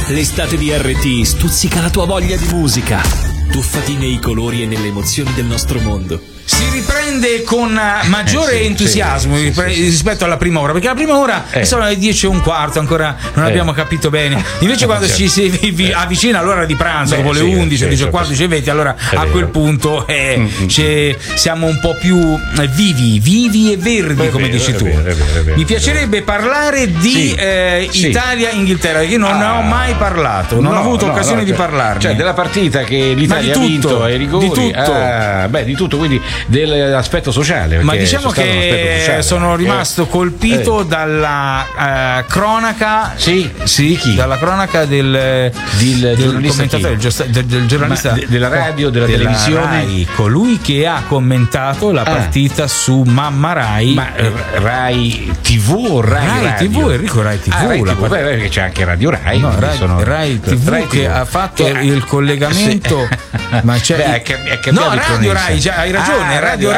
L'estate di RT stuzzica la tua voglia di musica. Tuffati nei colori e nelle emozioni del nostro mondo. Si riprende con maggiore entusiasmo rispetto alla prima ora, perché la prima ora sono le 10:15, ancora non abbiamo capito bene. Invece quando ci si avvicina all'ora di pranzo, dopo le 11, 10:15, 20, allora a quel punto siamo un po' più vivi e verdi, come dici tu. Mi piacerebbe parlare di Italia-Inghilterra, perché non ne ho mai parlato, non ho avuto occasione di parlarne. Cioè della partita che l'Italia ha vinto ai rigori. Di tutto, quindi dell'aspetto sociale. Ma diciamo che sono rimasto colpito dalla cronaca. Dalla cronaca del commentatore, del giornalista della radio, della televisione, Rai, colui che ha commentato la partita su Mamma Rai. Ma Rai TV o Rai TV? Enrico, Rai TV. Rai TV, perché c'è anche Radio Rai. No, Rai TV che ha fatto il collegamento. Ma c'è Radio Rai, hai ragione, Radio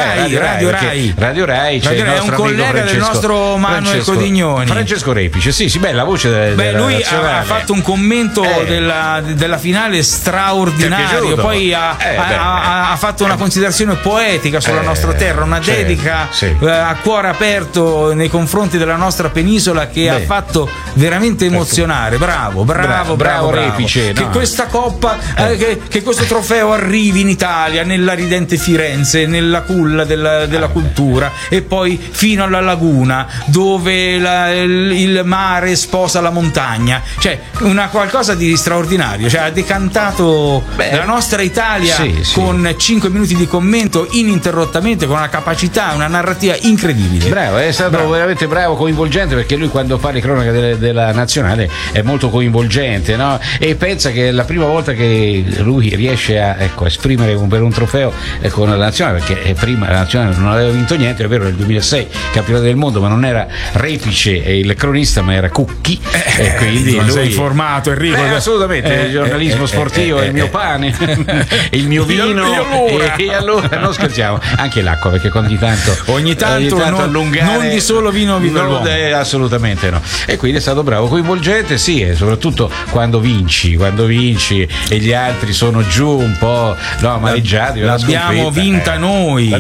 Rai è un collega del nostro Manuel Codignoni, Francesco Repice. Sì, bella voce. Lui ha fatto un commento della finale straordinario, poi ha fatto una considerazione poetica sulla nostra terra, una dedica a cuore aperto nei confronti della nostra penisola che ha fatto veramente emozionare. Bravo Repice. Che questa coppa, che questo trofeo arrivi in Italia, nella ridente Firenze, nella culla della cultura, e poi fino alla laguna dove il mare sposa la montagna, cioè qualcosa di straordinario, cioè ha decantato la nostra Italia con 5 minuti di commento ininterrottamente, con una capacità, una narrativa incredibile. Bravo, è stato veramente bravo, coinvolgente, perché lui quando fa le cronache della nazionale è molto coinvolgente, no? E pensa che è la prima volta che lui riesce a esprimere per un trofeo con la nazionale, perché prima la nazionale non aveva vinto niente, è vero, nel 2006 campionato del mondo, ma non era Repice il cronista, ma era Cucchi, e quindi lui sei informato, Enrico. Assolutamente, il giornalismo sportivo è il mio pane, il mio vino, e allora non scherziamo, anche l'acqua, perché ogni tanto allungare, non di solo vino l'uomo. Assolutamente no. E quindi è stato bravo, coinvolgente, e soprattutto quando vinci e gli altri sono giù un po' amareggiati. L'abbiamo vinta noi.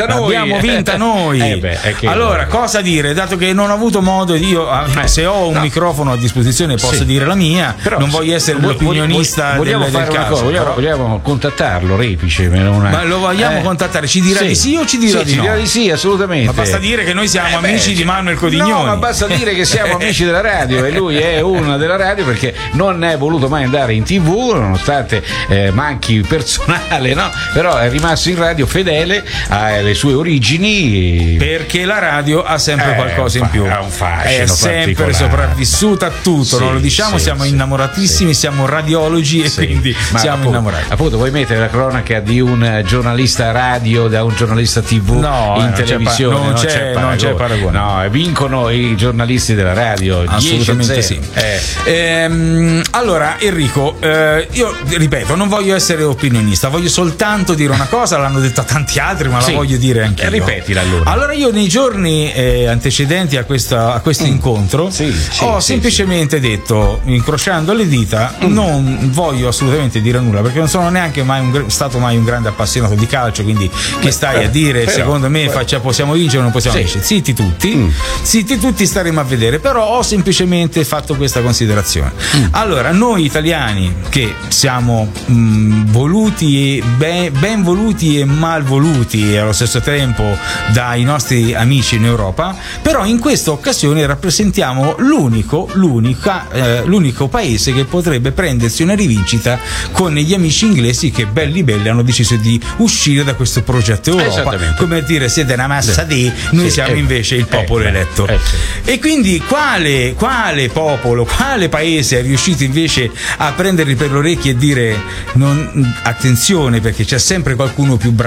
Allora, cosa dire? Dato che non ho avuto modo, se ho un microfono a disposizione posso dire la mia, però non voglio essere l'opinionista del caso. Vogliamo contattarlo, Repice? Ma lo vogliamo contattare? Ci dirà di sì o ci dirà di no? Ci dirà di sì, assolutamente. Ma basta dire che noi siamo amici di Manuel Codignoni. No, ma basta dire che siamo amici della radio, e lui è uno della radio, perché non è voluto mai andare in TV, nonostante manchi personale, no? Però è rimasto in radio, fedele alle sue origini, perché la radio ha sempre qualcosa in più, ha un fascino, è sempre sopravvissuta a tutto, non lo diciamo, siamo innamoratissimi, siamo radiologi, e quindi siamo innamorati. Appunto, vuoi mettere la cronaca di un giornalista radio da un giornalista TV in televisione? Non c'è paragone. No, vincono i giornalisti della radio. Assolutamente sì. Allora, Enrico, io ripeto, non voglio essere opinionista, voglio soltanto dire una cosa, l'hanno detta tanti altri, ma la voglio dire anche io. Ripetila allora. Allora, io nei giorni antecedenti a questo incontro ho semplicemente detto, incrociando le dita, non voglio assolutamente dire nulla, perché non sono neanche stato mai un grande appassionato di calcio, quindi che stai a dire, secondo me possiamo vincere o non possiamo vincere? Zitti tutti, staremo a vedere. Però ho semplicemente fatto questa considerazione. Allora, noi italiani, che siamo voluti, ben voluti e mal voluti allo stesso tempo dai nostri amici in Europa, però in questa occasione rappresentiamo l'unico paese che potrebbe prendersi una rivincita con gli amici inglesi, che belli hanno deciso di uscire da questo progetto Europa, come dire, siete una massa di, noi siamo invece il popolo eletto. E quindi quale popolo, quale paese è riuscito invece a prenderli per le orecchie e dire attenzione, perché c'è sempre qualcuno più bravo di voi?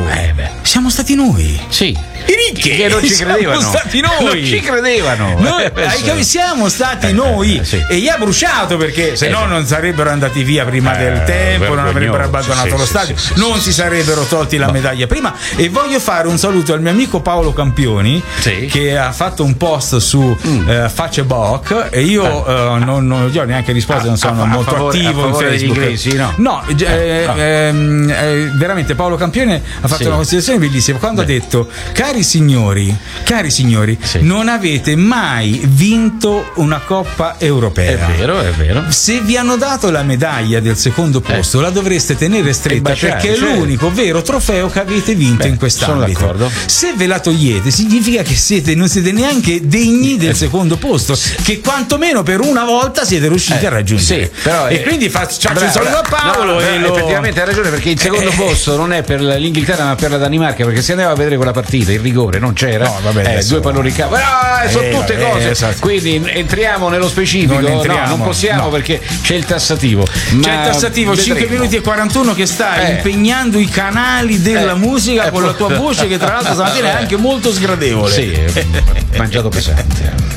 Siamo stati noi. Sì. I ricchi che non ci credevano. Siamo stati noi. Non ci credevano. Siamo stati noi. Sì. E gli ha bruciato, perché se no non sarebbero andati via prima del tempo, non avrebbero abbandonato lo stadio, non si sarebbero tolti la medaglia prima. E voglio fare un saluto al mio amico Paolo Campioni, che ha fatto un post su Facebook, e io non gli ho neanche risposto, non sono molto attivo in Facebook. Inglesi, Veramente Paolo Campione ha fatto una considerazione bellissima quando ha detto: cari signori, non avete mai vinto una Coppa Europea. È vero. Se vi hanno dato la medaglia del secondo posto, la dovreste tenere stretta, perché è l'unico vero trofeo che avete vinto in quest'ambito. Sono d'accordo. Se ve la togliete, significa che non siete neanche degni del secondo posto, che quantomeno per una volta siete riusciti a raggiungere. E quindi faccio il saluto a Paolo. Effettivamente ha ragione, perché il secondo posto non è per l'Inghilterra ma per la Danimarca, perché se andava a vedere quella partita, il rigore non c'era, due palloni in campo, sono tutte cose. Esatto. Quindi entriamo nello specifico. Non possiamo, perché c'è il tassativo. C'è il tassativo 5 minuti e 41 che sta impegnando i canali della musica con la tua voce, che tra l'altro stamattina è anche molto sgradevole. Sì, mangiato pesante.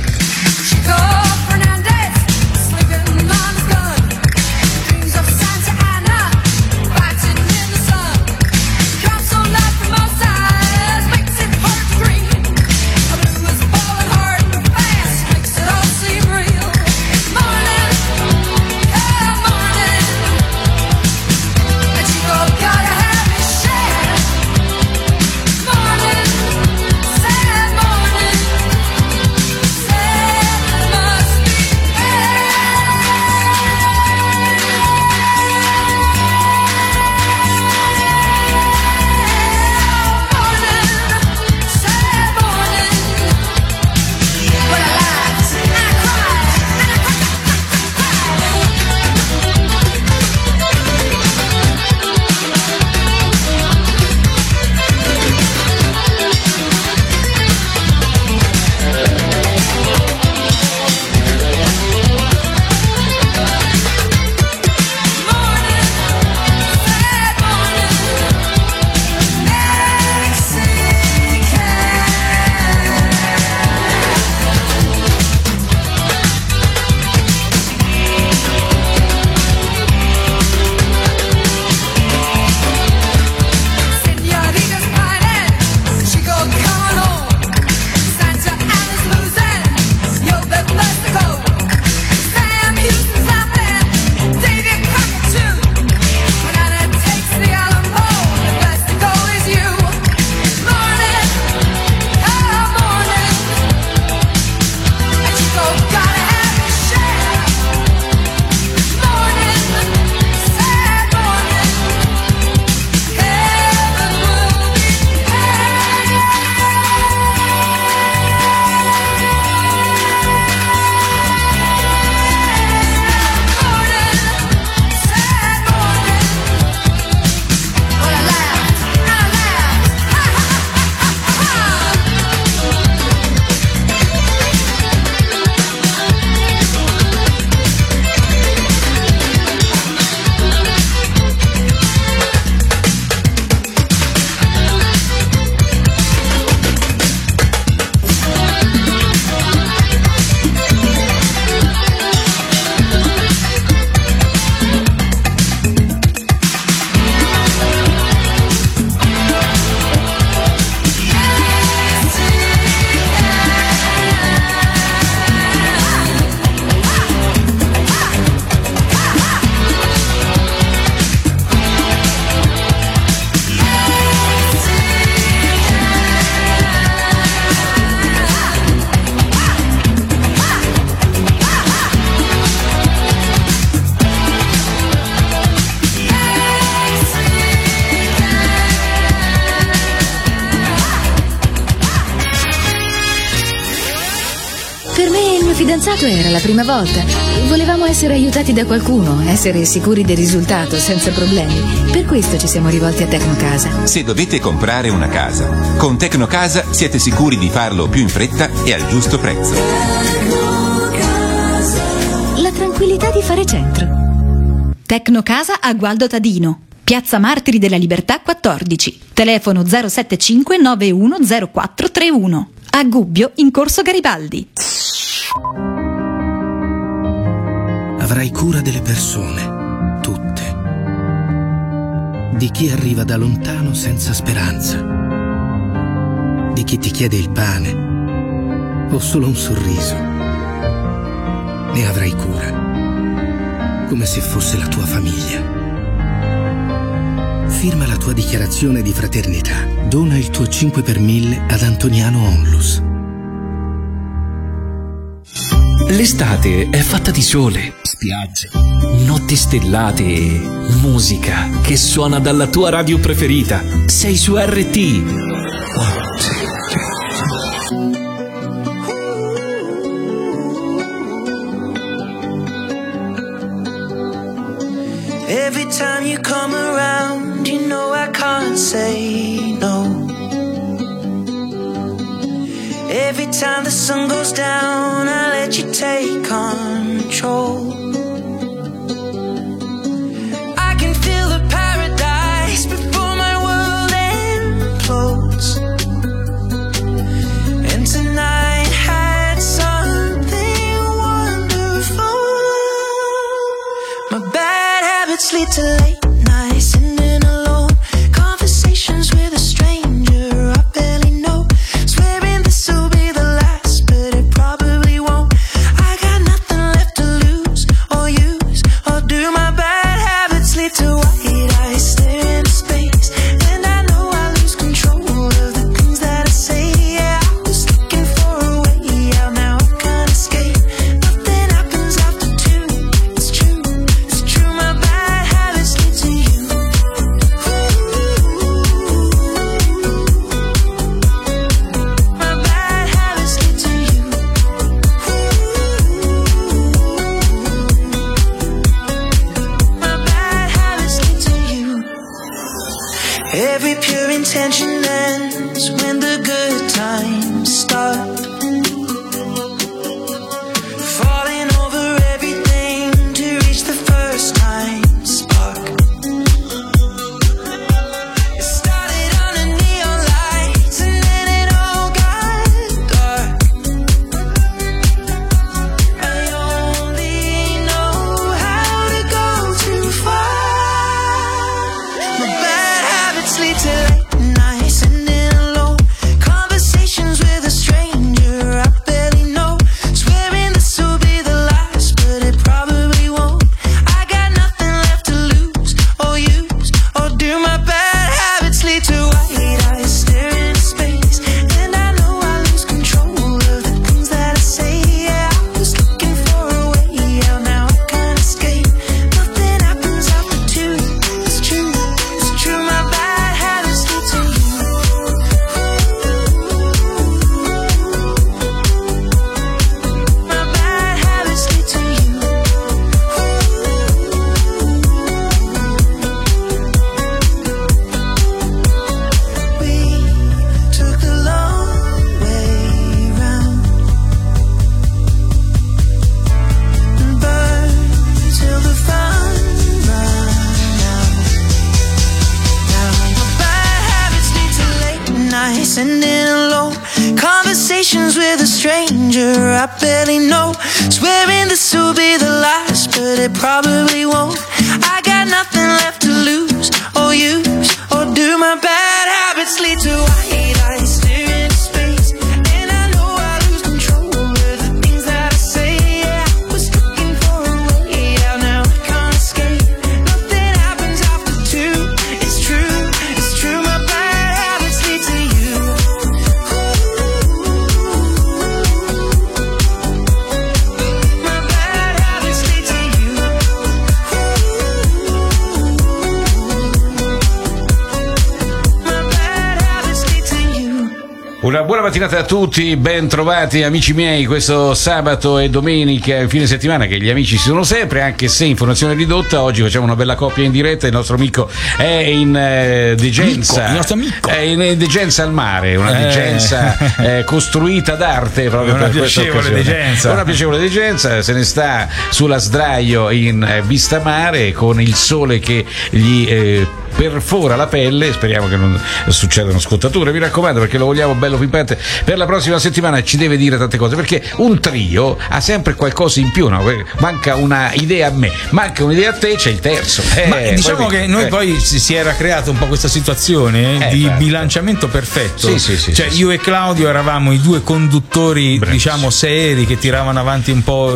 fidanzato era la prima volta. Volevamo essere aiutati da qualcuno, essere sicuri del risultato, senza problemi. Per questo ci siamo rivolti a Tecnocasa. Se dovete comprare una casa, con Tecnocasa siete sicuri di farlo più in fretta e al giusto prezzo. La tranquillità di fare centro. Tecnocasa a Gualdo Tadino. Piazza Martiri della Libertà 14, telefono 075 910431. A Gubbio, in Corso Garibaldi. Avrai cura delle persone, tutte. Di chi arriva da lontano senza speranza. Di chi ti chiede il pane o solo un sorriso. Ne avrai cura, come se fosse la tua famiglia. Firma la tua dichiarazione di fraternità. Dona il tuo 5 per 1000 ad Antoniano Onlus. L'estate è fatta di sole, spiagge, notti stellate e musica che suona dalla tua radio preferita. Sei su RT. Every time you come around, you know I can't say no. Every time the sun goes down, I let you take control. I can feel the paradise before my world implodes. And tonight had something wonderful. My bad habits lead to late nights, sitting alone, conversations with a stranger I barely know, swearing this will be the last, but it probably won't. I got nothing left to lose or use or do. My bad habits lead to white eyes stare into space, and I know I lose control of the things that I say. Yeah, I was looking for a way out, now I can't escape. Nothing happens after 2. It's true, it's true. My bad habits lead to you. My bad habits lead to you. My bad habits lead to you. Every pure intention ends when the good times start. Falling over everything to reach the first time spark. It started under neon lights and then it all got dark. I only know how to go too far. My bad habits lead to late nights, sitting alone, conversations with a stranger I barely know, swearing this will be the last, but it probably won't. I got nothing left to lose or use or do. My bad habits lead to white eyes staring into space, and I know I lose control of the things that I say. Yeah, I was looking for a way out, now I can't escape. Nothing happens after 2. It's true, it's true. My bad habits lead to you. My bad habits lead to you. We took the long way round and burned till the fun ran out. Now my bad habits lead to late nights, sitting alone, conversations with a stranger I barely know, swearing this will be the last, but it probably won't. I got nothing left to lose or use or do. My bad habits lead to white eyes staring into space, and I know I lose control of the things that I say. Yeah, I was looking for a way out, now I can't escape. Nothing happens after 2. It's true, it's true. My bad habits lead to you. My bad habits lead to you. Una buona mattinata a tutti, ben trovati amici miei questo sabato e domenica, fine settimana, che gli amici ci sono sempre, anche se in formazione ridotta. Oggi facciamo una bella coppia in diretta, il nostro amico è in degenza, il nostro amico è in degenza al mare, una degenza costruita d'arte proprio una per questa occasione. Una piacevole degenza, se ne sta sulla sdraio in vista mare con il sole che gli perfora la pelle. Speriamo che non succedano scottature, mi raccomando, perché lo vogliamo bello pimpante per la prossima settimana. Ci deve dire tante cose, perché un trio ha sempre qualcosa in più, no? Manca una idea a me, manca un'idea a te, c'è il terzo. Ma diciamo che noi poi si era creata un po' questa situazione di bilanciamento perfetto. Sì, cioè io e Claudio eravamo i due conduttori, diciamo, seri, che tiravano avanti un po'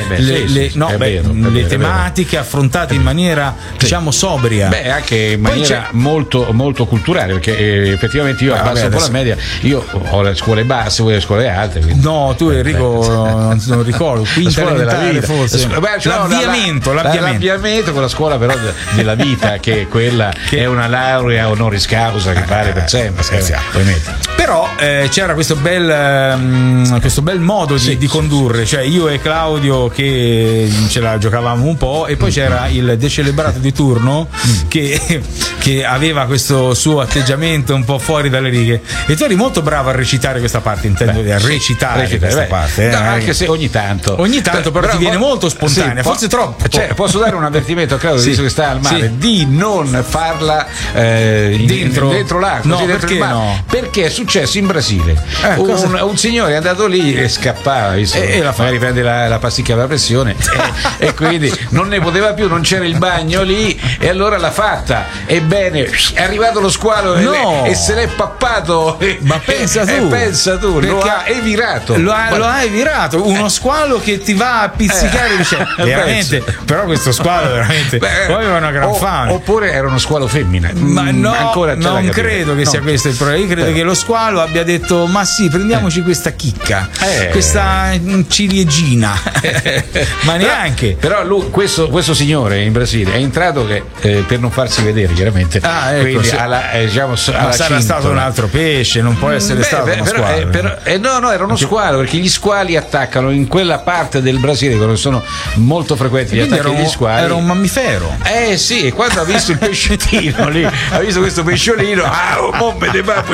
le tematiche affrontate in maniera diciamo sobria. Beh, anche in maniera molto, molto culturale, perché effettivamente io abbasso un po' la media. Io ho le scuole basse, voi le scuole alte. Quindi. No, tu Enrico non ricordo, quinta elementare forse. L'avviamento con la scuola però della vita, che è quella che è una laurea honoris causa che vale per sempre. Però c'era questo bel modo di condurre, cioè io e Claudio che ce la giocavamo un po', e poi c'era il decelebrato di turno che aveva questo suo atteggiamento un po' fuori dalle righe, e tu eri molto bravo a recitare questa parte, intendo a recitare questa parte. No, anche se ogni tanto però ti viene molto spontanea, forse troppo. Cioè, posso dare un avvertimento a Claudio, visto che sta al mare, di non farla dentro l'acqua, no, dentro il mare, no? Perché è successo in Brasile. Un signore è andato lì e scappava, magari prende la pasticca per la pressione e quindi non ne poteva più, non c'era il bagno lì, e allora l'ha fatta. Ebbene, è arrivato lo squalo e se l'è pappato. Ma pensa tu, lo ha evirato. Lo ha evirato, uno squalo che ti va a pizzicare veramente. Però questo squalo veramente poi aveva una gran fame. Oppure era uno squalo femmina. Ma no, non credo che sia questo il problema. Io credo che lo squalo abbia detto: ma sì, prendiamoci questa chicca, questa ciliegina. Ma neanche. Però questo signore in Brasile è entrato per non farsi vedere, chiaramente. Quindi ma sarà stato un altro pesce, non può essere stato uno squalo. No, era uno squalo, perché gli squali attaccano in quella parte del Brasile dove sono molto frequenti gli attacchi degli squali. Era un mammifero. Sì, e quando ha visto il pescettino lì, ha visto questo pesciolino, bombe de papo,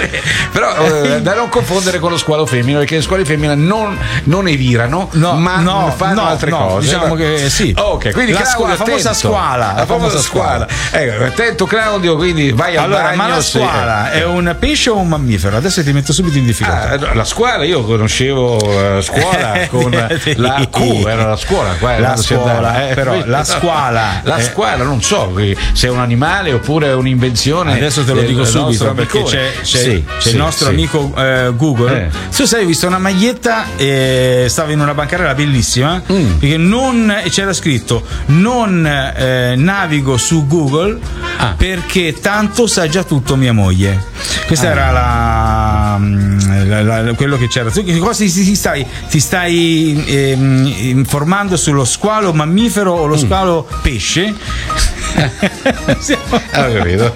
però da non confondere con lo squalo femmina, perché le squali femmine non evirano, ma fanno altre cose. Diciamo che sì. Ok, quindi la famosa squala. La famosa squala. Attento Claudio, quindi vai al bagno. Ma la squala è un pesce o un mammifero? Adesso ti metto subito in difficoltà. La squala, io conoscevo la scuola con la Q, era la scuola. Però la squala. La squala, non so se è un animale oppure è un'invenzione. Adesso te lo dico subito, perché c'è il nostro amico Google. Tu sai, ho visto una maglietta, stava in una bancarella bellissima, perché c'era scritto: non navigo su Google perché tanto sa già tutto mia moglie. Questa era quello che c'era. Tu che cosa ti stai informando sullo squalo mammifero o lo squalo pesce? Ho capito.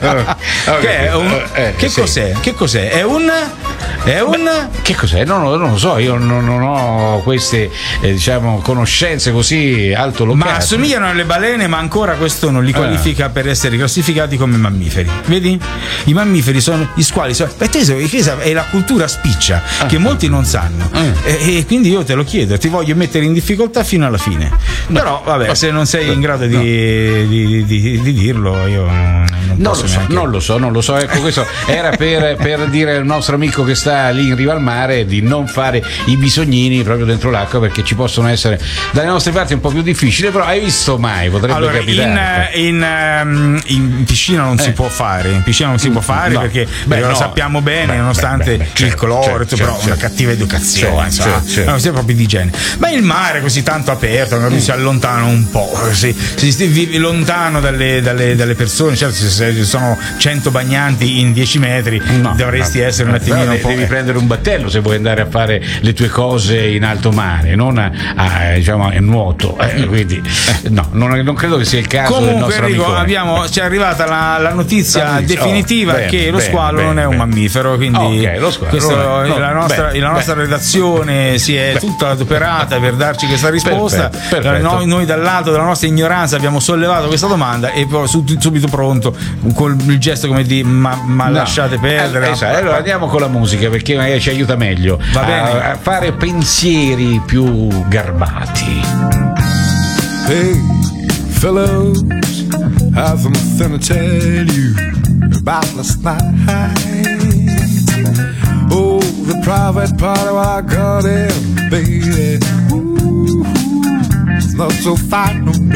Cos'è? Che cos'è? È un che cos'è? Non lo so, io non ho queste diciamo conoscenze così altolocate. Ma assomigliano alle balene, ma ancora questo non li qualifica per essere classificati come mammiferi. Vedi? I mammiferi sono gli squali, è la cultura spiccia che molti non sanno. E quindi io te lo chiedo, ti voglio mettere in difficoltà fino alla fine. Però vabbè, se non sei in grado di dirlo, io non lo so. Ecco, questo era per dire al nostro amico che sta lì in riva al mare di non fare i bisognini proprio dentro l'acqua, perché ci possono essere dalle nostre parti un po' più difficili. Però hai visto mai? Potrebbe capitare. In piscina non si può fare. In piscina non si può fare perché lo sappiamo bene, nonostante il cloro, però una cattiva educazione, non si è proprio di igiene. Ma il mare così tanto aperto, si allontana un po', si vive lontano dalle persone. Certo, se sono 100 bagnanti in 10 metri dovresti essere un attimino devi prendere un battello se vuoi andare a fare le tue cose in alto mare, non diciamo a nuoto, quindi no, non credo che sia il caso. Comunque, del nostro Enrico, ci è arrivata la notizia definitiva che lo squalo non è un mammifero, quindi lo squalo la nostra redazione si è tutta adoperata per darci questa risposta. Perfetto. Noi dal lato della nostra ignoranza abbiamo sollevato questa domanda e poi subito pronto con il gesto come di ma lasciate perdere. Allora andiamo con la musica, perché magari ci aiuta meglio a fare pensieri più garbati. Hey fellows, I have something to tell you about last night. Oh, the private party I got in, baby. Ooh, it's not so fine, no.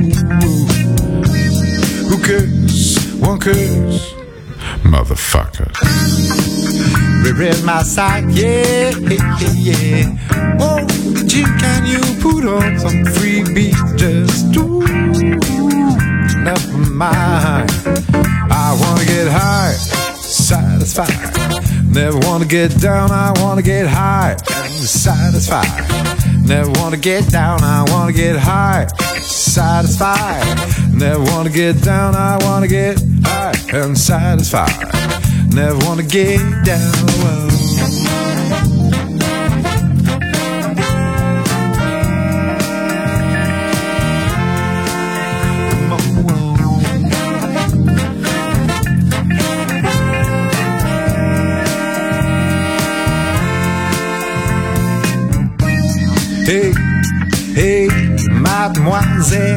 Who cares? One cares, motherfucker. We're in my side, yeah. Oh, gee, can you put on some freebies? Just do. Never mind. I wanna get high, satisfied. Never wanna get down, I wanna get high and satisfied. Never wanna get down, I wanna get high, satisfied. Never wanna get down, I wanna get high and satisfied. Never wanna get down. Hey, mademoiselle,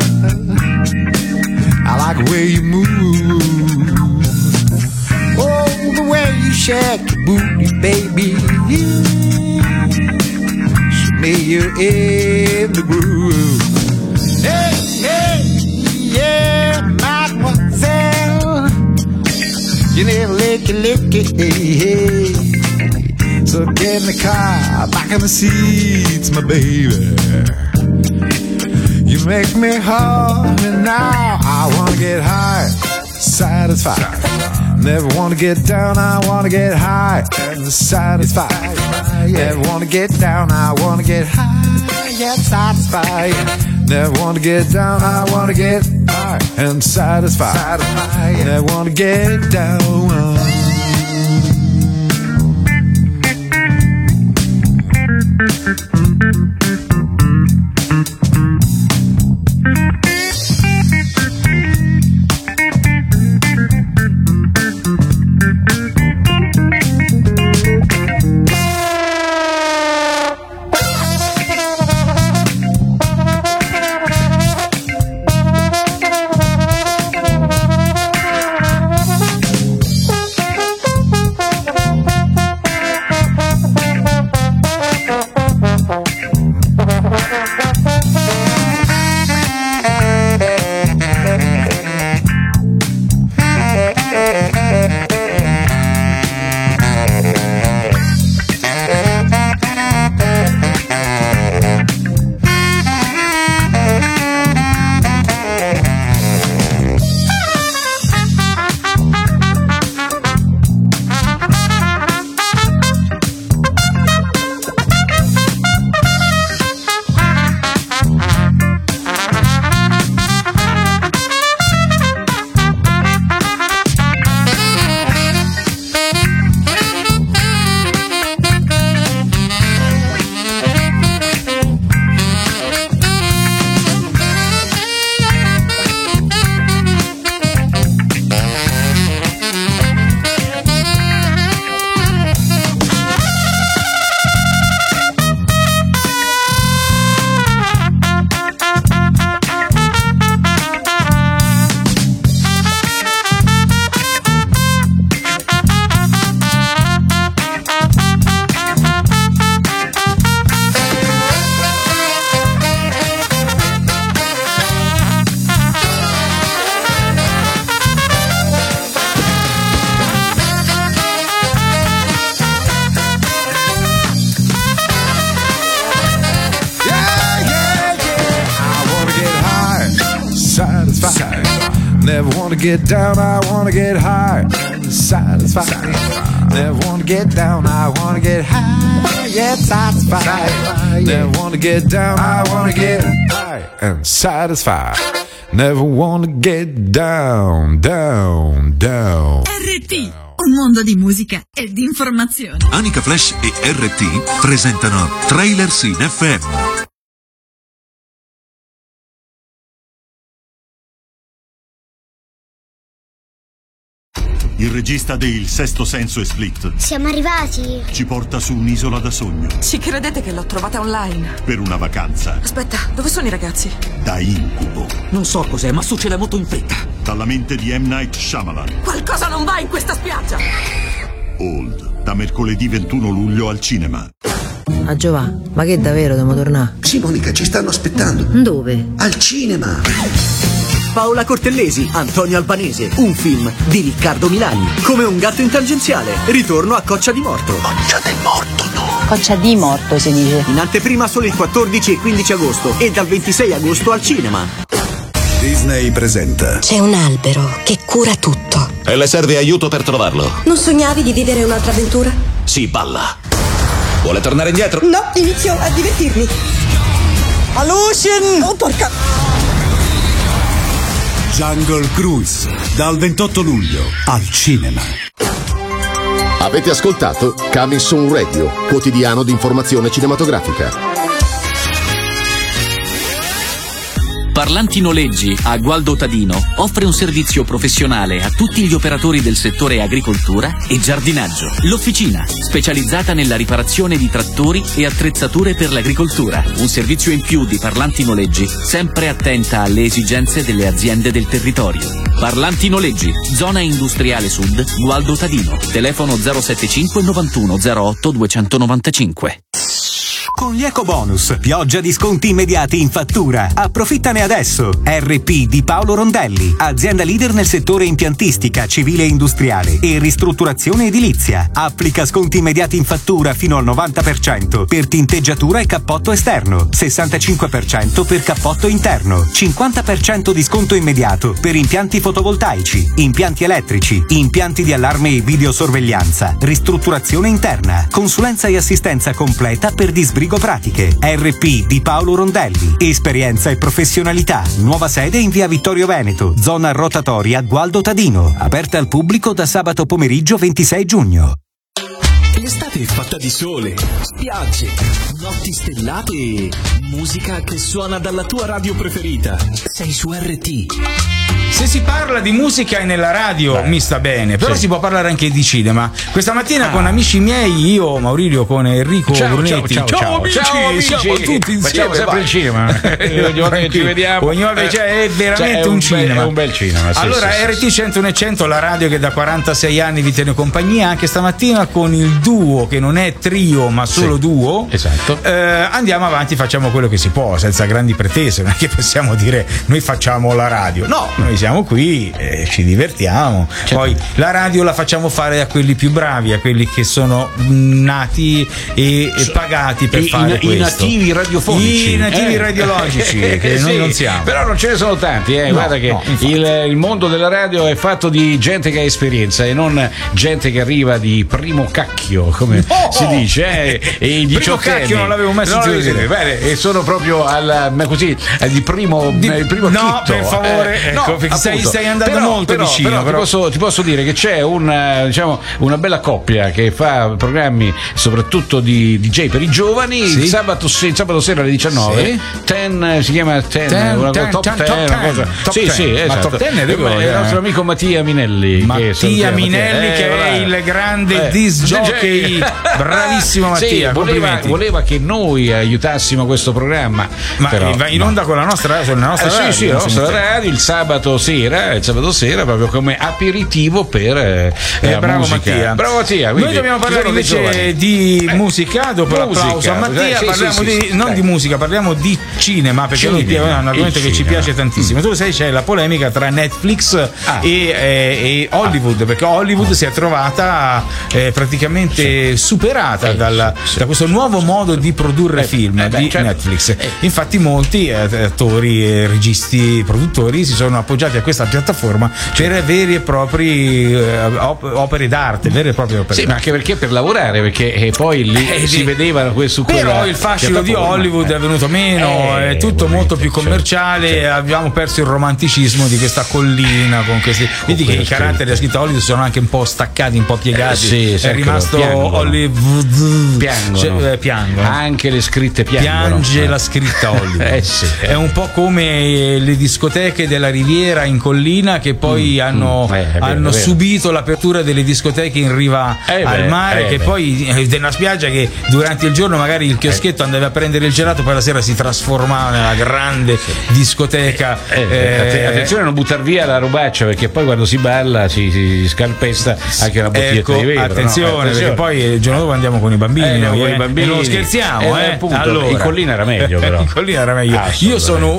I like the way you move. Oh, the way you shake your booty, baby. Show me you're in the groove. Hey, yeah, mademoiselle, you never lick it, hey. So get in the car, back in the seats, my baby. You make me hard, and now I wanna get high, satisfied. Never wanna get down, I wanna get high and satisfied. Never wanna get down, I wanna get high, get satisfied. Never wanna get down, I wanna get high and satisfied. Never wanna get down. Never wanna get down, I wanna get high and satisfied. Never wanna get down, I wanna get high, get satisfied. Never wanna get down, I wanna get high and satisfied. Never wanna get down, down, down. RT, un mondo di musica e di informazione. Anica Flash e RT presentano Trailers in FM. Il regista di Il Sesto Senso e Split Siamo arrivati. ci porta su un'isola da sogno Ci credete che l'ho trovata online? per una vacanza Aspetta, dove sono i ragazzi? da incubo. Non so cos'è, ma succede molto in fretta. Dalla mente di M. Night Shyamalan. Qualcosa non va in questa spiaggia! Old, da mercoledì 21 luglio al cinema. Ah Giova, ma che davvero dobbiamo tornare? Sì, Monica, ci stanno aspettando. Dove? Al cinema. Paola Cortellesi, Antonio Albanese, un film di Riccardo Milani. Come un gatto in tangenziale, ritorno a Coccia di Morto. Coccia del Morto, no. Coccia di Morto si dice. In anteprima solo il 14 e 15 agosto e dal 26 agosto al cinema. Disney presenta. C'è un albero che cura tutto. E le serve aiuto per trovarlo? Non sognavi di vivere un'altra avventura? Si balla. Vuole tornare indietro? No, inizio a divertirmi. Alotion! Oh, porca! Jungle Cruise, dal 28 luglio al cinema. Avete ascoltato Coming Soon Radio, quotidiano di informazione cinematografica. Parlanti Noleggi a Gualdo Tadino offre un servizio professionale a tutti gli operatori del settore agricoltura e giardinaggio. L'officina, specializzata nella riparazione di trattori e attrezzature per l'agricoltura. Un servizio in più di Parlanti Noleggi, sempre attenta alle esigenze delle aziende del territorio. Parlanti Noleggi, zona industriale sud, Gualdo Tadino. Telefono 075 91 08 295. Con gli ecobonus, pioggia di sconti immediati in fattura. Approfittane adesso. RP di Paolo Rondelli, azienda leader nel settore impiantistica, civile e industriale e ristrutturazione edilizia. Applica sconti immediati in fattura fino al 90% per tinteggiatura e cappotto esterno, 65% per cappotto interno, 50% di sconto immediato per impianti fotovoltaici, impianti elettrici, impianti di allarme e videosorveglianza, ristrutturazione interna, consulenza e assistenza completa per disbrigo pratiche. RP di Paolo Rondelli, esperienza e professionalità. Nuova sede in via Vittorio Veneto, zona rotatoria Gualdo Tadino, aperta al pubblico da sabato pomeriggio 26 giugno. L'estate è fatta di sole, spiagge, notti stellate e musica che suona dalla tua radio preferita. Sei su RT. Se si parla di musica e nella radio mi sta bene, però si può parlare anche di cinema. Questa mattina con amici miei, io, Maurizio, con Enrico Brunetti. Ciao amici, siamo tutti insieme. Facciamo sempre il cinema. Ci vediamo. È veramente un cinema. È un bel cinema. Allora, RT 101 e 100, la radio che da 46 anni vi tiene compagnia, anche stamattina con il duo che non è trio ma solo duo. Esatto. Andiamo avanti, facciamo quello che si può, senza grandi pretese. Non è che possiamo dire noi facciamo la radio. No, noi siamo qui, ci divertiamo. Poi la radio la facciamo fare a quelli più bravi, a quelli che sono nati e pagati per fare questo. I nativi radiofonici. I nativi radiologici, che noi non siamo. Però non ce ne sono tanti, guarda che il mondo della radio è fatto di gente che ha esperienza e non gente che arriva di primo cacchio, come si dice. E i 18 cacchio non l'avevo mai sentito dire. Bene, e sono proprio di primo chitto. No, per favore, stai andando molto vicino. Però ti posso dire che c'è una bella coppia che fa programmi soprattutto di DJ per i giovani. Il sabato sera alle 19. Si chiama Top 10. Sì, ma esatto. Top 10 è il nostro amico Mattia Minelli. Che è il grande disc jockey. Bravissimo Mattia. Voleva che noi aiutassimo questo programma. Ma va in onda con la nostra radio. Sì, la nostra radio il sabato sera proprio come aperitivo per bravo musica. Mattia. Noi dobbiamo parlare invece di musica dopo l'applauso a Mattia. Parliamo non di musica, parliamo di cinema, perché è un argomento che ci piace tantissimo. Tu sai, c'è la polemica tra Netflix e Hollywood, perché Hollywood si è trovata praticamente superata da questo nuovo modo di produrre film di Netflix. Infatti molti attori, registi, produttori si sono appoggiati a questa piattaforma per veri e propri opere d'arte, vere e proprie opere. Sì, ma anche perché per lavorare, perché poi lì si vedeva su quella. Però il fascino di Hollywood è venuto meno, è tutto molto più commerciale, abbiamo perso il romanticismo di questa collina con questi. Vedi che i caratteri da scritta Hollywood sono anche un po' staccati, un po' piegati. È rimasto Hollywood. Piangono. Anche le scritte piangono. Piange la scritta Hollywood. È un po' come le discoteche della Riviera in collina che poi hanno subito l'apertura delle discoteche in riva al mare, che poi è una spiaggia che durante il giorno magari il chioschetto andava a prendere il gelato, poi la sera si trasformava nella grande discoteca. Attenzione a non buttare via la robaccia, perché poi quando si balla si scalpesta anche una bottiglietta di vetro. Attenzione, perché poi il giorno dopo andiamo con i bambini, non scherziamo. Allora, in collina era meglio, però. In collina era meglio. Io sono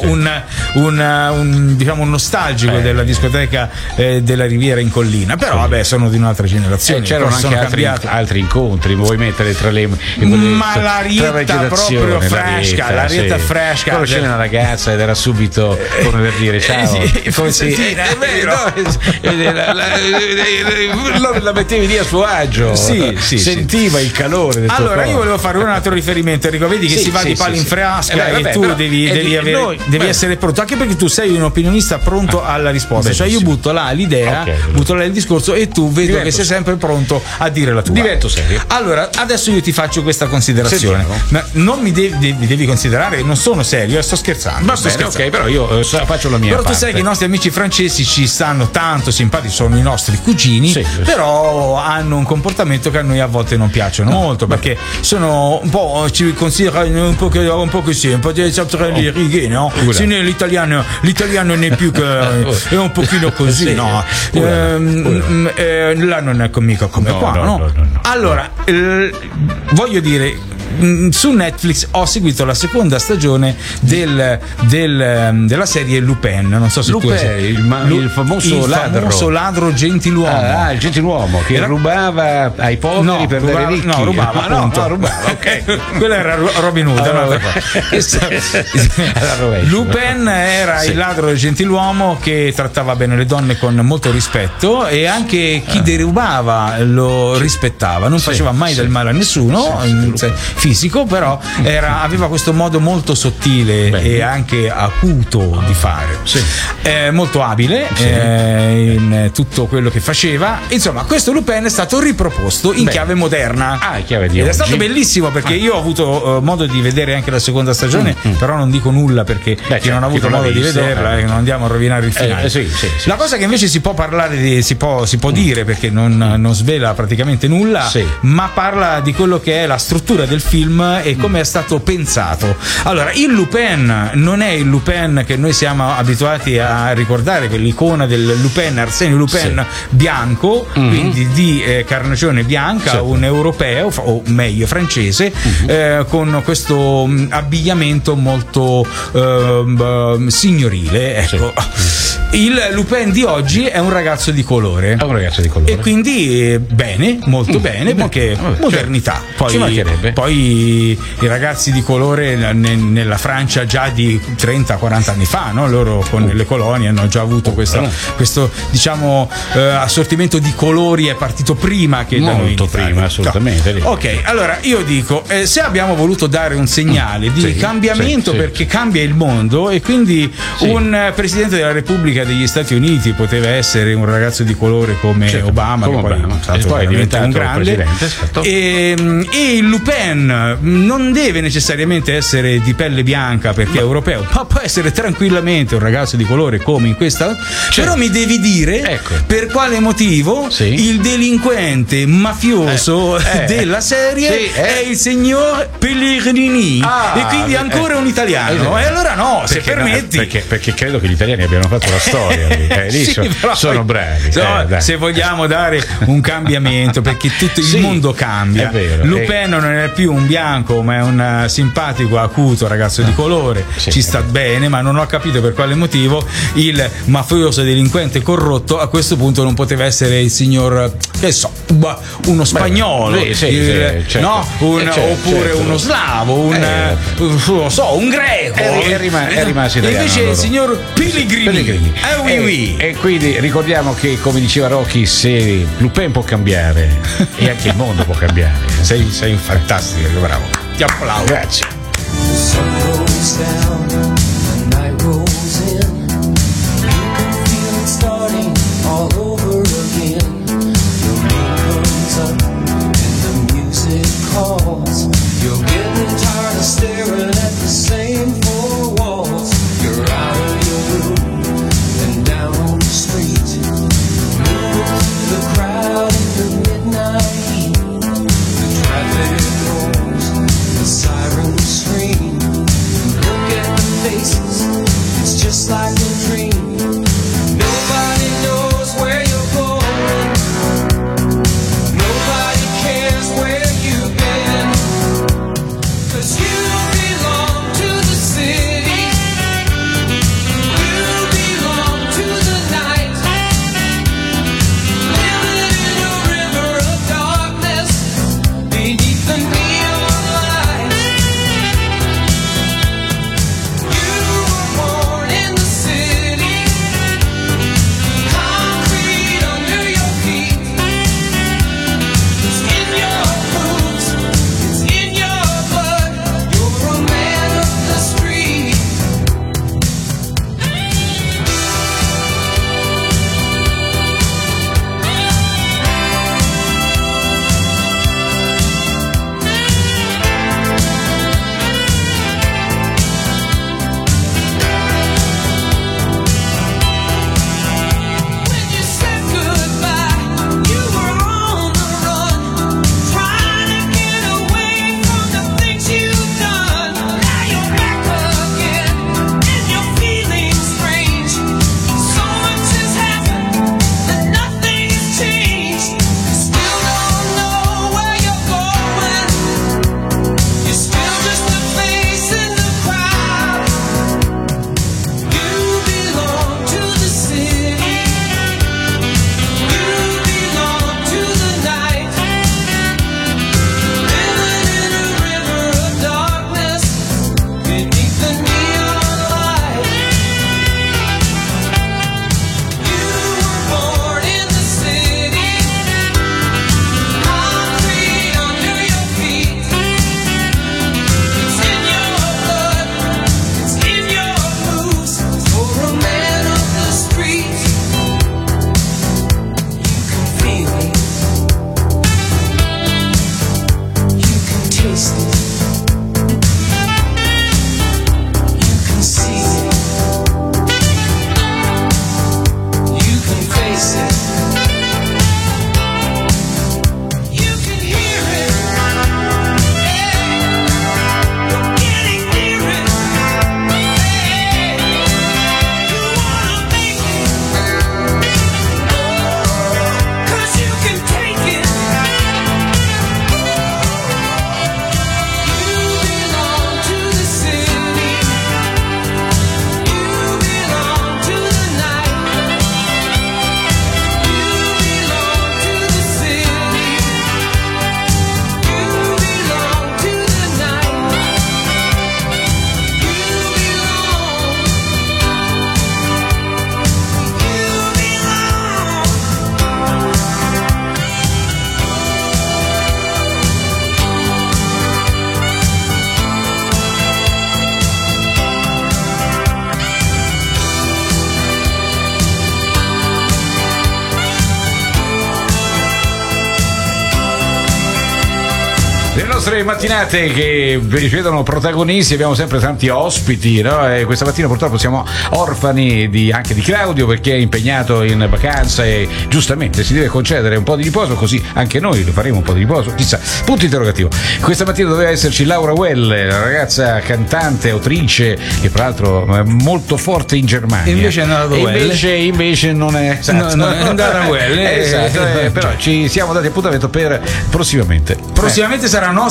un nostalgico della discoteca della Riviera in collina, però vabbè, sono di un'altra generazione. C'erano anche altri incontri, vuoi mettere tra le ma l'arietta proprio fresca, l'arietta fresca. Poi c'era una ragazza ed era subito come per dire ciao, la mettevi lì a suo agio, sentiva il calore del tuo corpo. Io volevo fare un altro riferimento, Enrico, vedi che si va di palo in frasca e tu devi essere pronto, anche perché tu sei un opinionista pronto alla risposta. Cioè io butto là l'idea, butto là il discorso e tu vedo che sei sempre pronto a dire la tua. Divento serio. Allora, adesso io ti faccio questa considerazione. Ma non mi devi considerare, non sono serio, sto scherzando. Va bene, ok, però io faccio la mia però parte. Tu sai che i nostri amici francesi ci stanno tanto simpatici, sono i nostri cugini, però hanno un comportamento che a noi a volte non piacciono molto, perché sono un po', ci considerano un po' così, un po' di le righe, no? Se l'italiano non è più che è un pochino così, no? Là non è mica come qua, no? Allora, voglio dire, su Netflix ho seguito la seconda stagione della serie Lupin. Non so se tu il famoso ladro gentiluomo. Il gentiluomo che rubava ai poveri per dare ricchi. No, rubava, ok. Quello era Robin Hood. Lupin era il ladro gentiluomo che trattava bene le donne con molto rispetto, e anche chi derubava lo rispettava, non faceva mai del male a nessuno fisico, però aveva questo modo molto sottile e anche acuto di fare, molto abile in tutto quello che faceva. Insomma, questo Lupin è stato riproposto in chiave moderna, ed è stato bellissimo, perché io ho avuto modo di vedere anche la seconda stagione, però non dico nulla perché chi non ha avuto modo di vederla, non andiamo a rovinare il finale. La cosa che invece si può parlare si può dire, perché non svela praticamente nulla, ma parla di quello che è la struttura del film e come è stato pensato. Allora, il Lupin non è il Lupin che noi siamo abituati a ricordare, che l'icona del Lupin, Arsène Lupin bianco, quindi di carnagione bianca, un europeo, o meglio francese, con questo abbigliamento molto signorile, ecco. Il Lupin di oggi è un ragazzo di colore. E quindi bene, molto bene, perché modernità. Poi i ragazzi di colore nella Francia già di 30-40 anni fa, no? Loro con le colonie hanno già avuto questo diciamo assortimento di colori, è partito prima che da noi. Molto prima, assolutamente. Ok, allora io dico, se abbiamo voluto dare un segnale di cambiamento, perché cambia il mondo, e quindi un presidente della Repubblica degli Stati Uniti poteva essere un ragazzo di colore come Obama, che poi è diventato un grande, e il Lupin non deve necessariamente essere di pelle bianca perché è europeo, ma può essere tranquillamente un ragazzo di colore come in questa. Però mi devi dire per quale motivo il delinquente mafioso della serie è il signor Pellegrini, e quindi ancora un italiano. E allora se permetti, perché credo che gli italiani abbiano fatto la storia lì sono bravi. Se vogliamo dare un cambiamento, perché tutto il mondo cambia, Lupin non è più un bianco, ma è un simpatico, acuto ragazzo di colore, ci sta bene, ma non ho capito per quale motivo il mafioso delinquente corrotto a questo punto non poteva essere il signor, uno spagnolo, oppure uno slavo, un greco, è rimasto italiano. Invece il signor Pellegrini E quindi ricordiamo che, come diceva Rocky, se Lupin può cambiare e anche il mondo può cambiare. Sei fantastico, bravo. Ti applaudo. Grazie. The sun goes down, the night rolls in. You can feel it starting all over again. Your moon comes up and the music calls. You're getting tired of staring at the same four walls. You're out of your room and down on the street. Moving through the crowd in the midnight heat. The traffic roars, the sirens scream. Look at the faces, it's just like a dream. Nobody knows where you're going. Nobody cares where you've been. 'Cause you belong to the city. You belong to the night. Living in a river of darkness beneath the neon lights. You were born in the city, concrete under your feet. It's in your boots, it's in your blood. You're a man of the street. When you said goodbye, you were on the run, trying to get away from the things you've done. Now you're back again, and you're feeling strange. So much has happened, and nothing's changed. You still don't know where you're going. You're still just a face in the crowd. You belong to the city. You belong to the night. Living in a river of darkness beneath the neon light. You were born in the city, concrete under your feet. It's in your blood, it's in your moves. For a man of the street, you can feel it, you can taste it, you can see it, you can face it, you can hear it. You're getting near it. You wanna make it, 'cause you can take it. You belong to the city. You belong to the night. You belong to the city. You belong to the night. You Le nostre mattinate che vi vedono protagonisti, abbiamo sempre tanti ospiti, no? E questa mattina purtroppo siamo orfani anche di Claudio, perché è impegnato in vacanza e giustamente si deve concedere un po' di riposo, così anche noi lo faremo un po' di riposo, chissà, punto interrogativo. Questa mattina doveva esserci Laura Well, la ragazza cantante, autrice, che fra l'altro è molto forte in Germania. Invece è andata Well. Invece non è, esatto, non è andata Well. Esatto, però ci siamo dati appuntamento per prossimamente. Prossimamente sarà nostra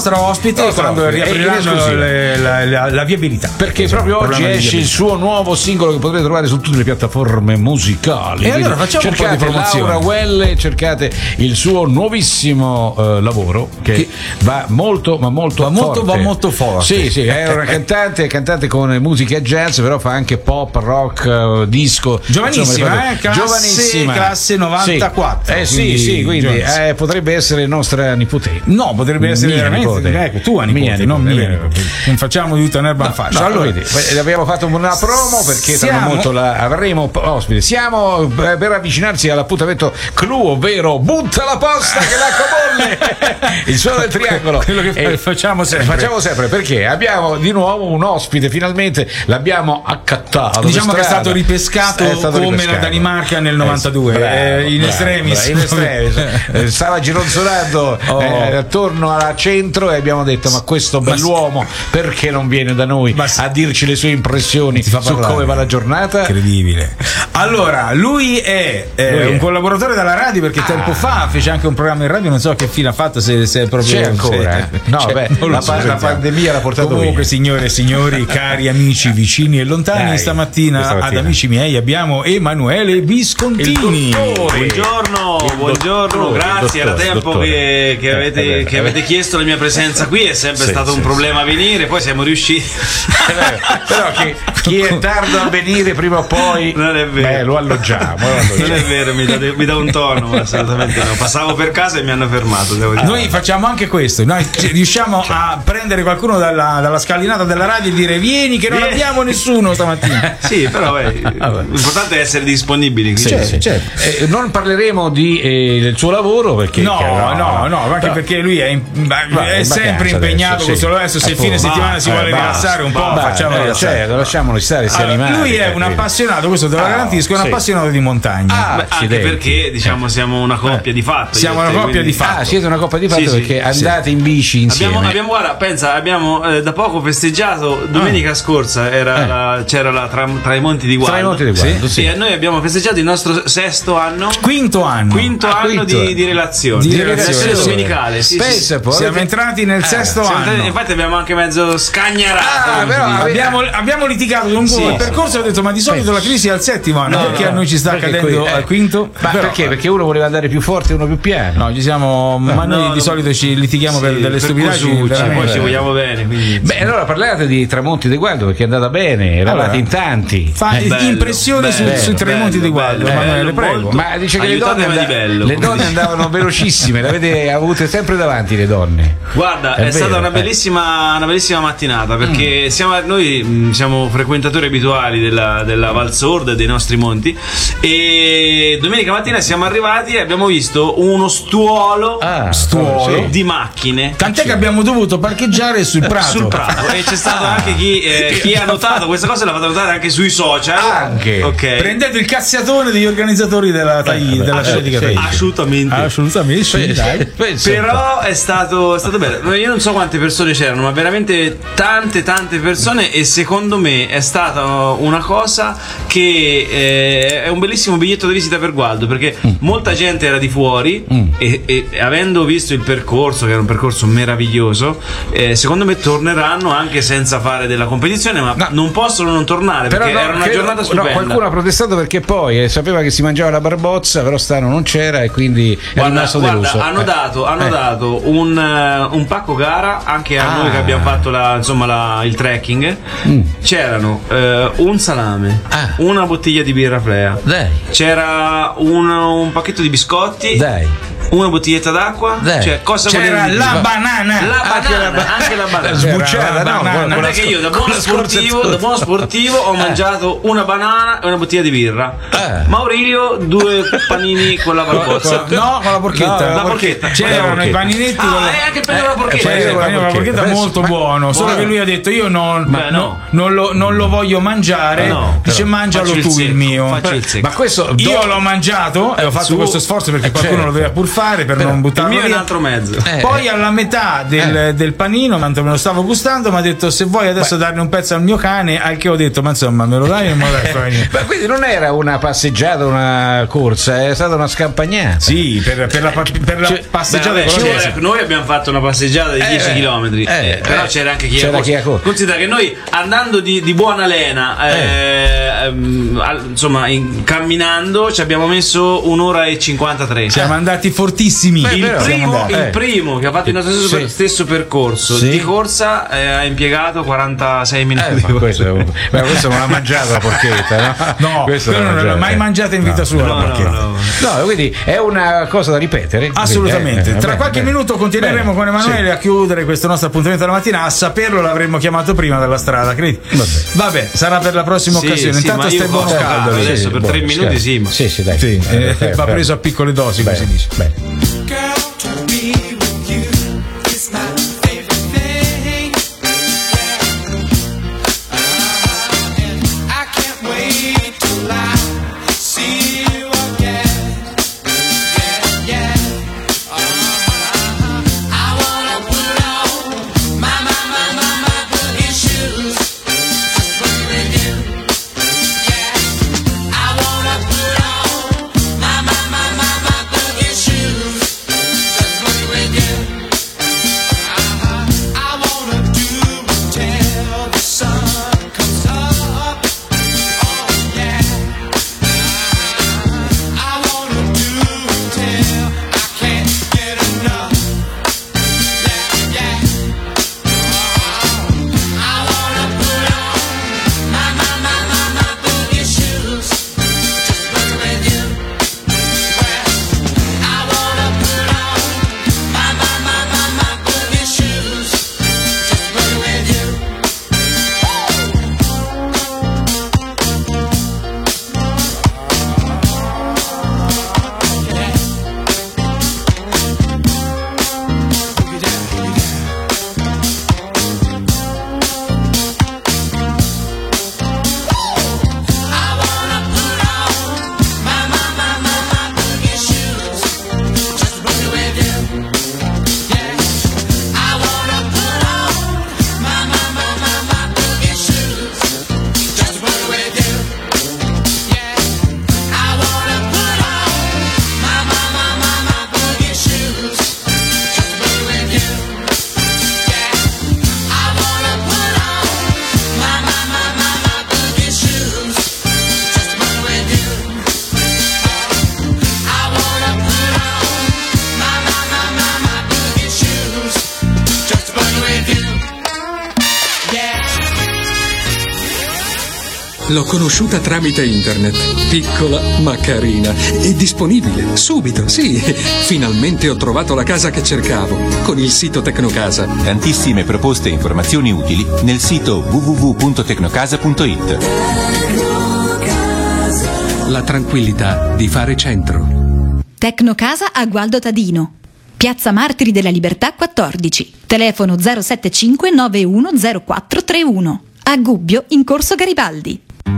nostra ospite quando riapriranno la viabilità. Perché proprio oggi esce il suo nuovo singolo che potrete trovare su tutte le piattaforme musicali. E allora facciamo un po' di promozione. Laura Well, cercate il suo nuovissimo lavoro che va molto forte. Sì, è una cantante con musica jazz, però fa anche pop, rock, disco. Giovanissima, classe 94. Quindi potrebbe essere nostra nipote. No, potrebbe essere veramente tua nipote, non mia. Non facciamo di tutta un'erba in faccia. Allora, abbiamo fatto una promo perché tra molto avremo ospite. Siamo per avvicinarsi all'appuntamento clou, ovvero butta la posta che l'acqua bolle. Il suono del triangolo. Quello che facciamo sempre. Perché abbiamo di nuovo un ospite, finalmente l'abbiamo accattato. Diciamo che è stato ripescato come la Danimarca nel 92, in estremis. Stava gironzolando attorno al centro e abbiamo detto: ma questo bell'uomo perché non viene da noi a dirci le sue impressioni su come va la giornata? Incredibile. Allora, lui è un collaboratore della radio, perché tempo fa fece anche un programma in radio, non so che fine ha fatto, se è proprio c'è ancora. La pandemia l'ha portato comunque via. Signore e signori, cari amici vicini e lontani, stamattina ad Amici miei abbiamo Emanuele Viscontini. Buongiorno, grazie. Era tempo che avete chiesto la mia presenza qui, è sempre stato un problema venire, poi siamo riusciti. Però chi è tardo a venire prima o poi non è vero. Lo alloggiamo. Non è vero, mi dà un tono, assolutamente no. Passavo per casa e mi hanno fermato, devo dire. Noi facciamo anche questo, noi riusciamo a prendere qualcuno dalla scalinata della radio e dire: vieni che non abbiamo nessuno stamattina. Sì, però l'importante è essere disponibili. Certo. Non parleremo del suo lavoro perché anche perché lui è sempre impegnato con solo adesso. Se il fine settimana si vuole rilassare un po', lasciamolo stare, si animare. Lui è un appassionato, questo te lo garantisco, è un appassionato di montagna. Anche perché diciamo siamo una coppia di fatto. Siamo una coppia di fatto. Siete una coppia di fatto perché andate in bici insieme. Abbiamo da poco festeggiato domenica scorsa, c'era tra i Monti di Gualdo. E noi abbiamo festeggiato il nostro quinto anno di relazione. Di relazione domenicale. Siamo entrati nel sesto anno. Infatti abbiamo anche mezzo scagnarato. Abbiamo litigato lungo il percorso e ho detto: ma di solito la crisi è al settimo anno, perché a noi ci sta accadendo al quinto? Perché? Perché uno voleva andare più forte e uno più piano. Ma noi di solito ci litighiamo per delle stupidaggini, poi ci vogliamo bene. Allora parlate di Tramonti di Gualdo, perché è andata bene, eravate in tanti. Impressioni sui Tramonti di Gualdo, Emanuele, prego. Ma dice che le donne andavano velocissime, le avete avute sempre davanti le donne. Guarda, è stata una bellissima mattinata, perché noi siamo frequentatori abituali della Val Sorda e dei nostri monti, e domenica mattina siamo arrivati e abbiamo visto uno stuolo di macchine. Tant'è che abbiamo dovuto parcheggiare sul prato. E c'è stato anche chi ha notato questa cosa, l'ha fatta notare anche sui social. Okay. Prendete il cazziatone degli organizzatori della Scetica Taì. Assolutamente. Però è stato bello. Io non so quante persone c'erano, ma veramente tante persone, e secondo me è stata una cosa che è un bellissimo biglietto di visita per Gualdo, perché molta gente era di fuori e avendo visto il percorso, che era un percorso meraviglioso, secondo me torneranno anche senza fare della competizione, ma non possono non tornare, perché era una giornata stupenda. Qualcuno ha protestato perché poi sapeva che si mangiava la barbozza, però Stano non c'era e quindi è rimasto deluso. Hanno dato un pacco gara anche a noi che abbiamo fatto il trekking. C'erano un salame, una bottiglia di birra Flea, c'era un pacchetto di biscotti, una bottiglietta d'acqua, c'era la banana, anche la banana sbucciata, non è che io da buono sportivo ho mangiato una banana e una bottiglia di birra. Maurilio 2 panini con la barbozza, con la porchetta. C'erano i paninetti anche il panino con la porchetta, molto buono, solo che lui ha detto: io non lo voglio mangiare, dice: mangialo tu il mio. Ma questo io l'ho mangiato e ho fatto questo sforzo perché qualcuno lo doveva pur fare. fare per non buttarlo il mio via. è un altro mezzo. Poi alla metà del panino, mentre me lo stavo gustando, mi ha detto: se vuoi adesso darne un pezzo al mio cane, al che ho detto: ma insomma, me lo dai o me lo dai? Ma quindi non era una passeggiata, una corsa, è stata una scampagnata. Sì, per la passeggiata. Noi abbiamo fatto una passeggiata di 10 km, però c'era anche chi ha corso. Considera che noi andando di buona lena, insomma, camminando ci abbiamo messo 1 ora e 53. Siamo andati fortississimi. Il primo che ha fatto il nostro stesso percorso di corsa ha impiegato 46 minuti. Questo non l'ha mangiato la porchetta, no? No, questo non l'ho mai mangiata in vita sua la porchetta. No, quindi è una cosa da ripetere. Assolutamente. Tra qualche minuto continueremo con Emanuele a chiudere questo nostro appuntamento della mattina. A saperlo l'avremmo chiamato prima dalla strada, credi? Vabbè, sarà per la prossima occasione. Intanto stai buono caldo adesso per 3 minuti. Sì, dai. Va preso a piccole dosi, come si dice. L'ho conosciuta tramite internet, piccola ma carina e disponibile subito, sì. Finalmente ho trovato la casa che cercavo con il sito Tecnocasa. Tantissime proposte e informazioni utili nel sito www.tecnocasa.it. La tranquillità di fare centro. Tecnocasa a Gualdo Tadino. Piazza Martiri della Libertà 14. Telefono 075 910431. A Gubbio in Corso Garibaldi.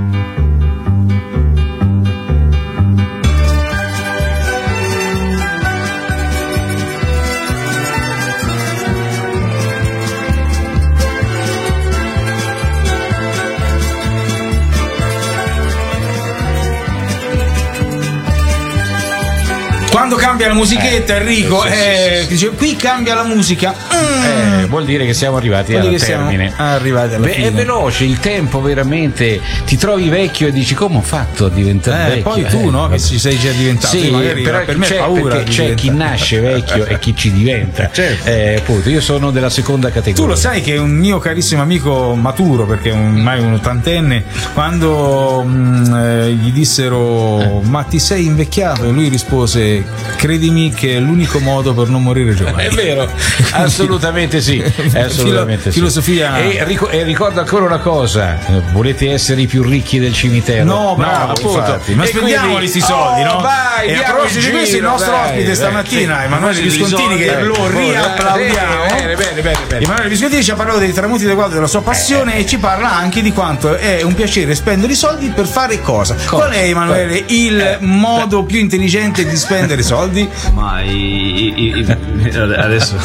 Quando cambia la musichetta, Enrico, dice, qui cambia la musica. Vuol dire che siamo arrivati al termine. Arrivati alla fine. È veloce il tempo, veramente. Ti trovi vecchio e dici come ho fatto a diventare vecchio. Poi tu, no? Che ci sei già diventato. Sì, magari però per me è paura. C'è chi nasce vecchio e chi ci diventa. Certo. Appunto, io sono della seconda categoria. Tu lo sai che un mio carissimo amico maturo, perché è ormai un ottantenne, quando gli dissero ma ti sei invecchiato, e lui rispose credimi che è l'unico modo per non morire giovane. È vero, assolutamente sì, assolutamente filosofia. E ricordo ancora una cosa: volete essere i più ricchi del cimitero? No, bravo, infatti. Ma spendiamoli questi soldi, no? Vai, e a proposito di questo, il nostro ospite stamattina, Emanuele Viscontini, che lo riapplaudiamo. Bene. Emanuele Viscontini ci ha parlato dei tramonti del quadro, della sua passione, e ci parla anche di quanto è un piacere spendere i soldi per fare cosa. Qual è, Emanuele, il modo più intelligente di spendere spendere i soldi? Ma adesso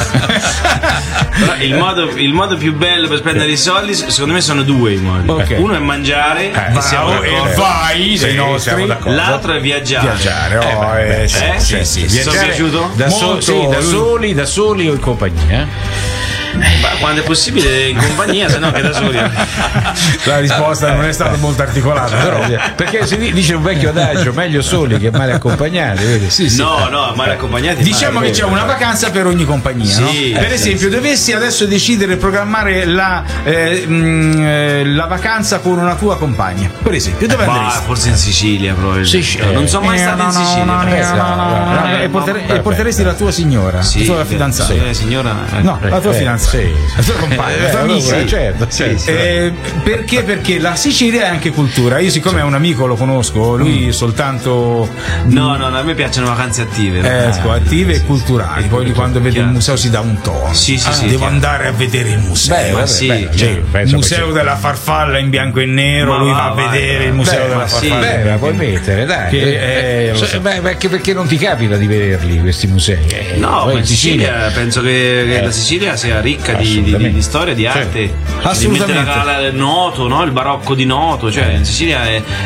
il modo più bello per spendere i soldi, secondo me, sono due i modi. Okay. Uno è mangiare, siamo d'accordo. L'altro è viaggiare. Sì. Sono piaciuto? Da soli o in compagnia? Quando è possibile in compagnia, se no che da soli. La risposta non è stata molto articolata, però. Perché si dice un vecchio adagio, meglio soli che male accompagnati, vedi? Sì. No, male accompagnati. Diciamo che c'è una vacanza per ogni compagnia, sì, no? Per esempio, dovessi adesso decidere di programmare la vacanza con una tua compagna, per esempio, dove andresti? Forse in Sicilia, probabilmente. Non sono mai stato in Sicilia. E porteresti la tua signora, la tua fidanzata? Signora? No, la tua fidanzata. La tua compagna, la tua amica. Certo. Perché la Sicilia è anche cultura. Io, siccome un amico lo conosco, lui soltanto. No, a me piacciono vacanze attive. Attive e culturali. Poi quando vede il museo si dà un tono. Sì, devo andare a vedere il museo. Il museo della farfalla in bianco e nero, lui va a vedere il museo della farfalla. La puoi mettere, dai. Perché non ti capita di vederli questi musei? No, in Sicilia penso che la Sicilia sia ricca di storia, di arte. Assolutamente. Il Noto, no? Il barocco di Noto, cioè in Sicilia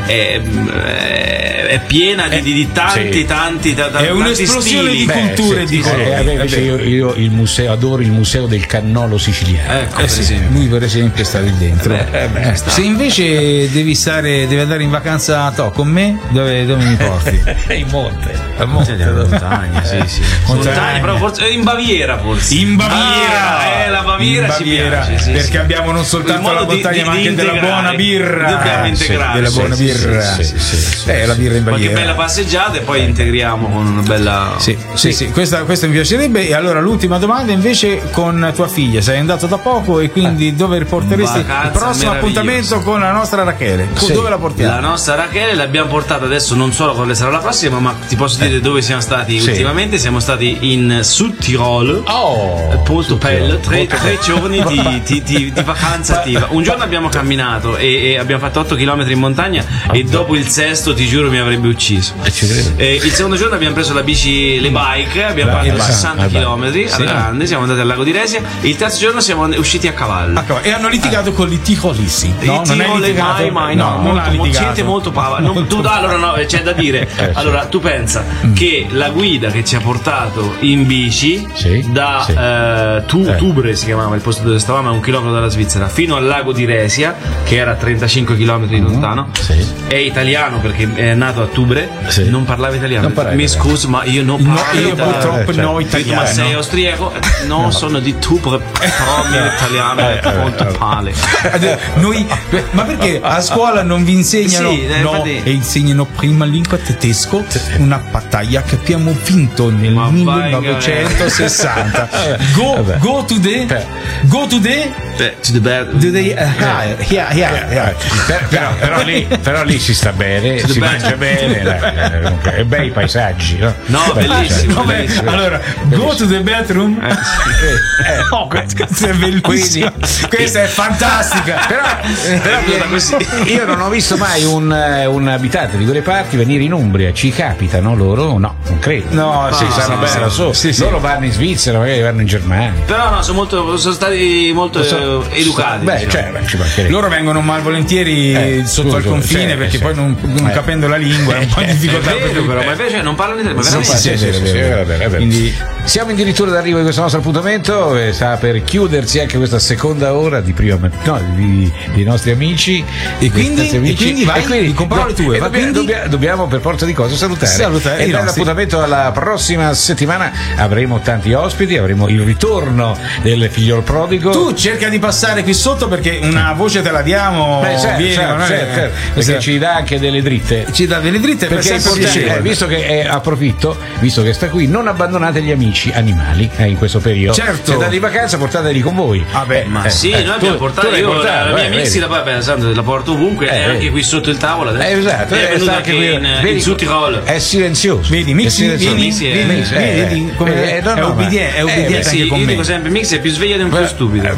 è piena di tanti è un'esplosione stili. di culture e di colori. Io il museo, adoro il museo del cannolo siciliano. Lui per esempio sta lì dentro. Se invece devi andare in vacanza con me, dove mi porti? In monte. Montagna, sì. Montagna, però forse in Baviera, forse. In Baviera, la Baviera ci piace, perché abbiamo non soltanto la montagna, ma anche della buona birra. Dobbiamo integrare della buona birra. La birra in Baviera. Qualche bella passeggiata e poi integriamo con una bella. Sì. Questa mi piacerebbe. E allora l'ultima domanda invece con tua figlia. Sei andato da poco e quindi dove porteresti il prossimo appuntamento con la nostra Rachele? Dove la portiamo? La nostra Rachele l'abbiamo portata adesso, non solo quale sarà la prossima, ma ti posso dire dove siamo stati ultimamente. Siamo stati in Sud Tirol, molto bello, tre giorni di vacanza attiva. Un giorno abbiamo camminato e abbiamo fatto 8 km in montagna e dopo il sesto ti giuro mi avrebbe ucciso. Il secondo giorno abbiamo preso le bike, abbiamo fatto 60 km alla grande, siamo andati al lago di Resia. Il terzo giorno siamo usciti a cavallo. E hanno litigato con i tirolesi. No, non è litigato. Mai, molto pava. Allora no, c'è da dire. Allora tu pensa che la guida che ci ha portato in bici da Tubre si chiamava il posto dove stavamo, a 1 chilometro dalla Svizzera, fino al lago di Resia, che era a 35 km lontano, è italiano perché è nato a Tubre, non parlava italiano. Mi scuso, ma io non parlo purtroppo no italiano. Ma sei austriaco? No, sono di Tubre, però l'italiano è molto male. Ma perché a scuola non vi insegnano e insegnano prima lingua tedesco, una battaglia che abbiamo vinto nel 1960. Go to the però lì si sta bene, si mangia bene, e bei paesaggi, no, bellissimo. Allora, go to the bathroom. Questa è bellissima, questa è fantastica. Però io non ho visto mai un abitante di quelle parti venire in Umbria. Ci capitano loro? No, non credo. No, sanno bene da solo. Loro vanno in Svizzera, magari vanno in Germania. Però no, sono stati molto educati. Loro vengono malvolentieri sotto al confine perché poi non capendo la lingua è un po' di difficoltà. Ma invece non parlano italiano. Quindi siamo addirittura d'arrivo di questo nostro appuntamento. Sta per chiudersi anche questa seconda ora di dei nostri amici. E quindi vai con parole tue. Dobbiamo per forza di cose salutare. E nell'appuntamento alla prossima settimana avremo tanti ospiti, avremo il ritorno del figliol prodigo. Tu cerca di passare qui sotto perché una voce te la diamo. Perché ci dà anche delle dritte. Ci dà delle dritte perché è importante, visto che approfitto, visto che sta qui, non abbandonate gli amici animali in questo periodo. Certo. Se andate in vacanza portateli con voi. Ma noi abbiamo portato la mia Mixi, la porto ovunque, è anche qui sotto il tavolo adesso. Esatto, è venuta anche in Sud Tirol. È silenzioso. Vedi, Mixi vedi come è obbediente anche con me. Io dico sempre Mixi è più sveglio di un più stupido.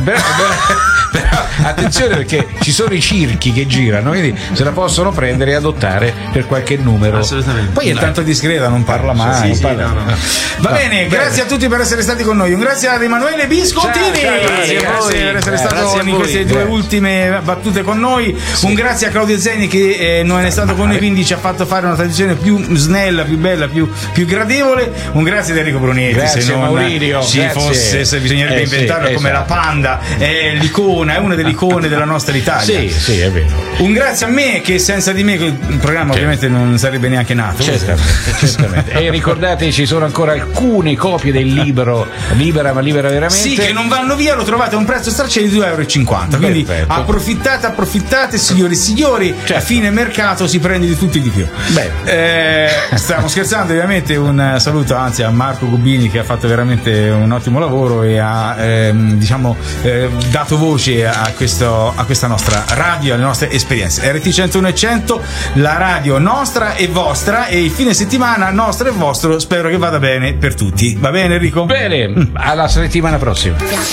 Però attenzione, perché ci sono i circhi che girano, quindi se la possono prendere e adottare per qualche numero. Assolutamente. Poi è tanto discreta, non parla mai. Sì, no. Va bene, grazie a tutti per essere stati con noi. Un grazie ad Emanuele Biscottini. Grazie per essere stato in queste due ultime battute con noi. Un grazie a Claudio Zeni che non è stato con noi, quindi ci ha fatto fare una tradizione più snella, più bella, più gradevole. Un grazie ad Enrico Brunetti. Grazie, se non Maurizio, ci grazie. fosse, se bisognerebbe inventarlo come esatto. la Panda, è l'icona, è una delle icone della nostra Italia. Sì, è vero. Un grazie a me, che senza di me il programma ovviamente non sarebbe neanche nato. Certamente. E ricordate, ci sono ancora alcune copie del libro Libera ma libera veramente. Sì, che non vanno via, lo trovate a un prezzo stracciato di €2,50. Quindi approfittate, signori e signori. A fine mercato si prende di tutti e di più. Stiamo scherzando, ovviamente. Un saluto anzi a Marco Gubini, che ha fatto veramente un ottimo lavoro e ha dato voce a questa nostra radio, alle nostre esperienze. RT 101 e 100, la radio nostra e vostra, e il fine settimana nostro e vostro. Spero che vada bene per tutti. Va bene, Enrico? Bene, alla settimana prossima.